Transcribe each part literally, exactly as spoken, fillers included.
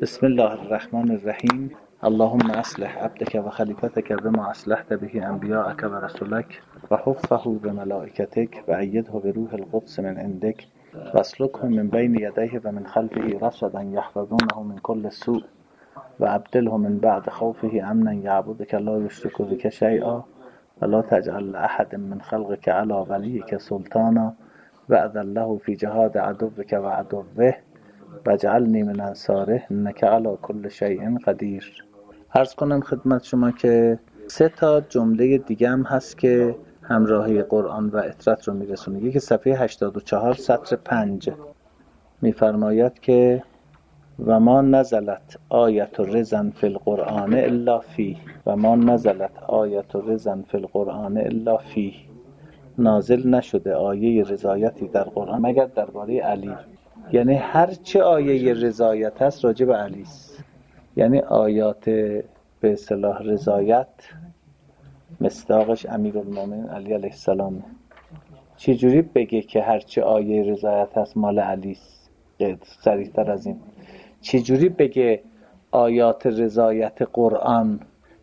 بسم الله الرحمن الرحیم. اللهم اصلح عبدك و خلیفتك بما اصلحت به انبیاءك و رسولك و حفه بملائکتك و ایده بروح القدس من عندك و اسلکه من بین یدیه و من خلفه رصدا یحفظونه من كل سوء و ابدله من بعد خوفه امنا یعبدك لا یشرک بك شیئا و لا تجعل احد من خلقك علی ولیک سلطانا و اذله فی جهاد عدوك و عدوه واجعلنی من انصاره انک علی کل شیء قدیر. عرض کنم خدمت شما که سه تا جمله دیگه هم هست که همراهی قرآن و اطرت رو میرسونه. یکی صفحه هشتاد و چهار سطر پنج میفرماید که و ما نزلت آیت رزن فی القرآن الا فیه و ما نزلت آیت رزن فی القرآن الا فیه، نازل نشده آیه رضایتی در قرآن مگر درباره علی. یعنی هر چه آیه رضایت هست راجع به علی است. یعنی آیات به اصطلاح رضایت مصداقش امیرالمومنین علی علیه السلام. چی جوری بگه که هر چه آیه رضایت هست مال علی است؟ صریح‌تر از این چی جوری بگه آیات رضایت قرآن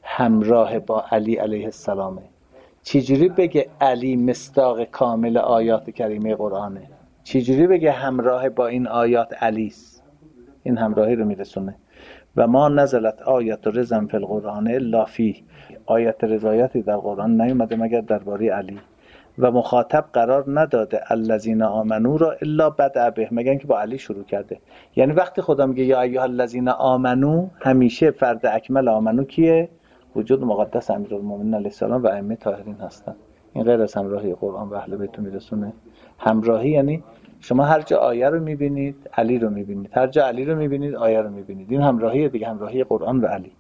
همراه با علی علیه السلامه؟ چی جوری بگه علی مصداق کامل آیات کریمه قرآنه؟ چی جوری بگه همراه با این آیات علی است؟ این همراهی رو میرسونه. و ما نزلت آیت رزن فی القرآن الا فیه، آیت رضایتی در قرآن نیومده مگر درباره علی. و مخاطب قرار نداده الذین آمنو را الا بدأ به، مگر اینکه با علی شروع کرده. یعنی وقتی خدا میگه یا ایها الذین آمنو، همیشه فرد اکمل آمنو کیه؟ وجود مقدس امیرالمومنین علیه السلام و ائمه طاهرین هستن. این غیر از همراهی قرآن و اهل بیت میرسونه. همراهی یعنی شما هر جا آیه رو میبینید علی رو میبینید، هر جا علی رو میبینید آیه رو میبینید. این همراهی دیگه، همراهی قرآن و علی.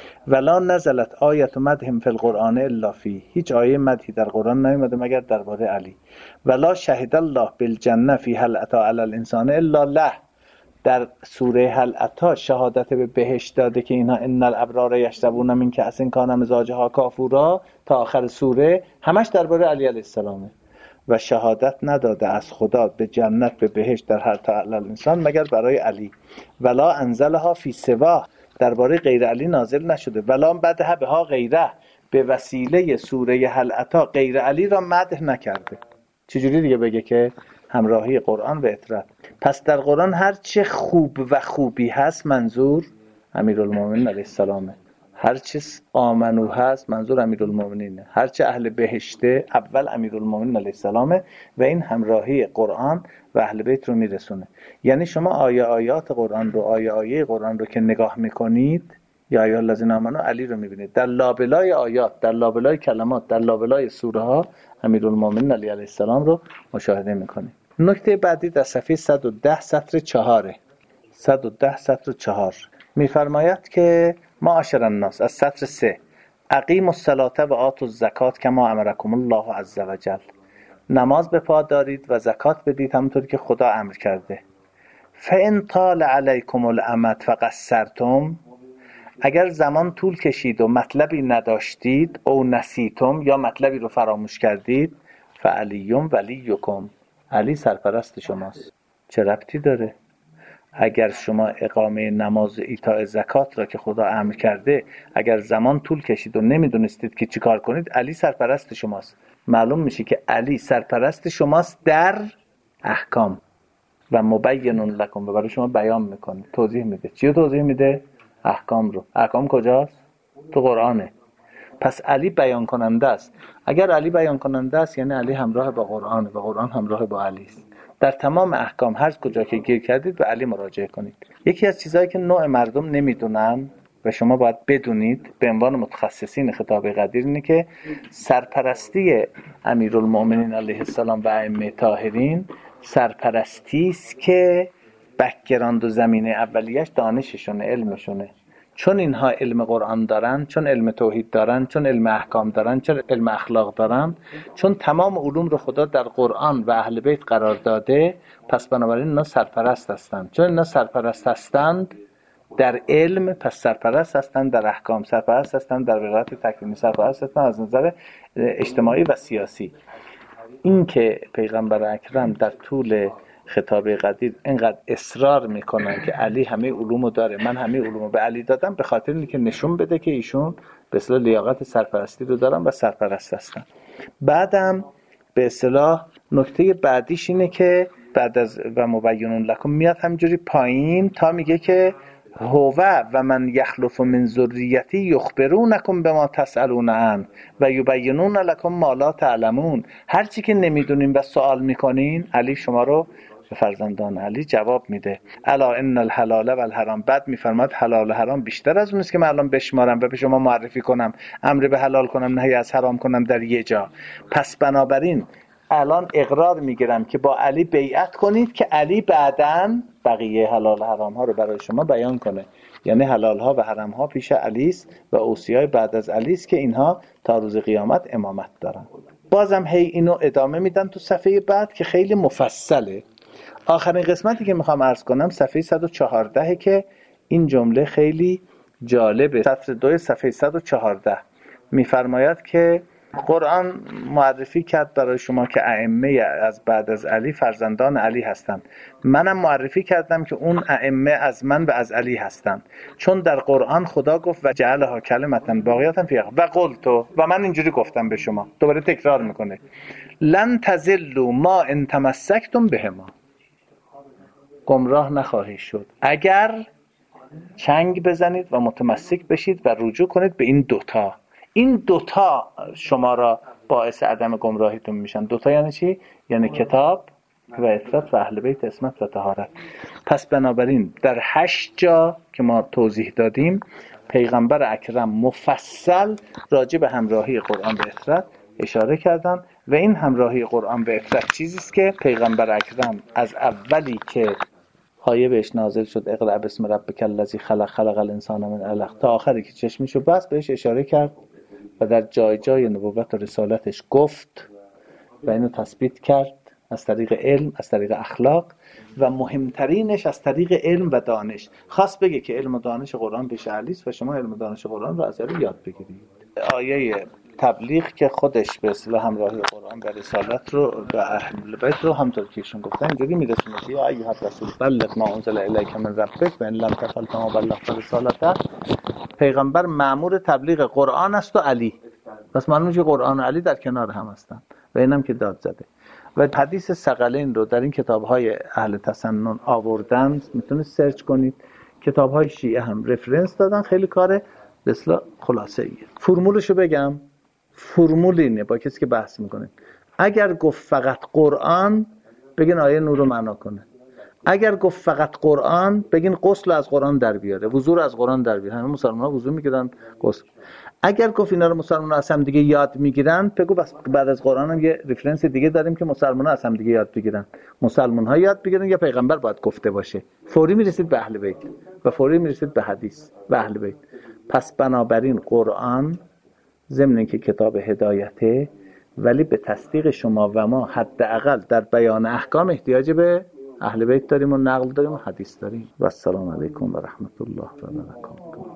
ولا نزلت آیت مدح فی القرآن الا فیه، هیچ آیه مدحی در قرآن نیومده مگر درباره علی. ولا شهد الله بالجنه فی هل اتی علی الانسان الا له، در سوره هل اتی شهادت به بهشت داده که اینها ان الابرار یشربون من کأس کان مزاجها کافورا تا آخر سوره، همش درباره علی علیه السلامه. و شهادت نداده از خدا به جنت به بهشت در هر تا علی الانسان مگر برای علی. ولا انزلها فی سواه، درباره غیر علی نازل نشده. ولا بدها بها غیره، به وسیله سوره هل اتی غیر علی را مدح نکرده. چجوری دیگه بگه که همراهی قرآن و اطرت؟ پس در قرآن هر چه خوب و خوبی هست منظور امیرالمومنین علیه السلامه. هر چه آمنو هست منظور امیرالمومنینه. هر چه اهل بهشته اول امیرالمومنین علیه السلامه. و این همراهی قرآن و اهل بیت رو میرسونه. یعنی شما آیه آیات قرآن رو، آیه آیه قرآن رو که نگاه میکنید، یا ایها الذین آمنو علی رو میبینید. در لابلای آیات، در لابلای کلمات، در لابلای سوره ها امیرالمومنین علی علیه السلام رو مشاهده میکنید. نکته بعدی در صفحه صد و ده سطر چهاره. صد و ده سطر چهار میفرماید که معاشر الناس، از سطر سه، اقیموا الصلاة و آتوا الزکات کما امرکم الله عز وجل، نماز به پا دارید و زکات بدید همونطور که خدا امر کرده. فان طال علیکم الامد فقصرتم، اگر زمان طول کشید و مطلبی نداشتید، او نسیتم یا مطلبی رو فراموش کردید، فعلیون ولیکم، علی سرپرست شماست. چه ربطی داره؟ اگر شما اقامه نماز و ایتاء زکات را که خدا امر کرده، اگر زمان طول کشید و نمیدونستید که چی کار کنید، علی سرپرست شماست. معلوم میشه که علی سرپرست شماست در احکام و مبین لکم، و برای شما بیان میکنه، توضیح میده. چی رو توضیح میده؟ احکام رو. احکام کجاست؟ تو قرآنه. پس علی بیان کننده است. اگر علی بیان کننده است یعنی علی همراه با قرآن و قرآن همراه با علی است. در تمام احکام هر کجا که گیر کردید به علی مراجعه کنید. یکی از چیزهایی که نوع مردم نمیدونن و شما باید بدونید به عنوان متخصصین خطاب قدیر اینه که سرپرستی امیرالمومنین علیه السلام و ائمه طاهرین سرپرستی است که بک‌گراند و زمینه اولیش دانششونه، علمشونه. چون اینها علم قرآن دارن، چون علم توحید دارن، چون علم احکام دارن، چون علم اخلاق دارن، چون تمام علوم رو خدا در قرآن و اهل بیت قرار داده، پس بنابراین اینا سرپرست هستند. چون اینا سرپرست هستند در علم، پس سرپرست هستند در احکام، سرپرست هستند در ولایت تکوینی، سرپرست هستند از نظر اجتماعی و سیاسی. این که پیغمبر اکرم در طول خطابه قدیر اینقدر اصرار میکنن که علی همه علومو داره، من همه علومو به علی دادم، به خاطر اینکه نشون بده که ایشون به اصطلاح لیاقت سرپرستی رو دارن و سرپرست هستن. بعدم به اصطلاح نکته بعدیش اینه که بعد از و مبینون لکم میاد همینجوری پایین تا میگه که هو و من یخلف من ذریتی یخبرونکم بما تسالون عنه و یبینون لکم ما لا تعلمون. هر چی که نمیدونین و سوال میکنین علی شما رو به فرزندان علی جواب میده. الا ان الحلال و الحرام، بعد میفرماد حلال و حرام بیشتر از اون است که من الان بشمارم و به شما معرفی کنم، امر به حلال کنم نهی از حرام کنم در یه جا. پس بنابراین الان اقرار میگیرم که با علی بیعت کنید که علی بعداً بقیه حلال حرام ها رو برای شما بیان کنه. یعنی حلال ها و حرام ها پیش علی است و اوصیای بعد از علی است که اینها تا روز قیامت امامت دارن. بازم هی اینو ادامه میدن تو صفحه بعد که خیلی مفصله. آخرین قسمتی که میخوام عرض کنم صفحه صد و چهارده که این جمله خیلی جالبه. سطر دو صفحه صد و چهارده میفرماید که قرآن معرفی کرد برای شما که ائمه از بعد از علی فرزندان علی هستند. منم معرفی کردم که اون ائمه از من و از علی هستند، چون در قرآن خدا گفت و جعلها کلمة باقیة فی و قلت و من اینجوری گفتم به شما. دوباره تکرار میکنه لن تضلوا ما ان تمسکتم بهما، گمراه نخواهید شد اگر چنگ بزنید و متمسک بشید و رجوع کنید به این دوتا. این دوتا شما را باعث عدم گمراهیتون میشن. دوتا یعنی چی؟ یعنی کتاب و عترت و اهل بیت عصمت و طهارت. پس بنابراین در هشت جا که ما توضیح دادیم پیغمبر اکرم مفصل راجع به همراهی قرآن به عترت اشاره کردن و این همراهی قرآن به عترت چیزی است که پیغمبر اکرم از اولی که آیه بهش نازل شد اقرأ باسم ربک الذی خلق خلق الانسان من علق تا آخری که چشمشو بست بهش اشاره کرد و در جای جای نبوت و رسالتش گفت و اینو تثبیت کرد از طریق علم، از طریق اخلاق و مهمترینش از طریق علم و دانش. خواست بگه که علم و دانش قرآن پیش علی است و شما علم و دانش قرآن رو از علی یاد بگیرید. آیه تبلیغ که خودش به اصطلاح همراهی قرآن و رسالت رو و اهل بیت رو همونطور که ایشون گفتن اینجوری میرسونه که یا ایها الرسول بلغ ما انزل الیک من ربک و ان لم تفعل فما بلغت رسالته. پیغمبر مأمور تبلیغ قرآن است و علی، پس معلومه که قرآن و علی در کنار هم هستن و اینم که داد زده. و حدیث ثقلین رو در این کتاب‌های اهل تسنن آوردن، میتونید سرچ کنید. کتاب‌های شیعه هم رفرنس دادن. خیلی کار به اصطلاح خلاصه ایه. فرمولشو بگم، فرمول اینه با کسی که بحث میکنه. اگر گفت فقط قرآن بگین آیه نور رو معنا کنه. اگر گفت فقط قرآن بگین غسل از قرآن در بیاره، وضو از قرآن در بیاره. همه مسلمان‌ها وضو میگیرن، غسل. اگر گفت اینا رو مسلمان‌ها از هم دیگه یاد میگیرن بگو بس بعد از قرآن هم یه رفرنس دیگه داریم که مسلمان‌ها از هم دیگه یاد بگیرن. مسلمان‌ها یاد بگیرن یا پیغمبر باید گفته باشه. فوری میرسید به اهل بیت و فوری میرسید به حدیث و اهل بیت. پس بنابراین قرآن ضمن اینکه کتاب هدایته ولی به تصدیق شما و ما حداقل در بیان احکام احتیاج به اهل بیت داریم و نقل داریم و حدیث داریم. و السلام علیکم و رحمت الله و برکاته.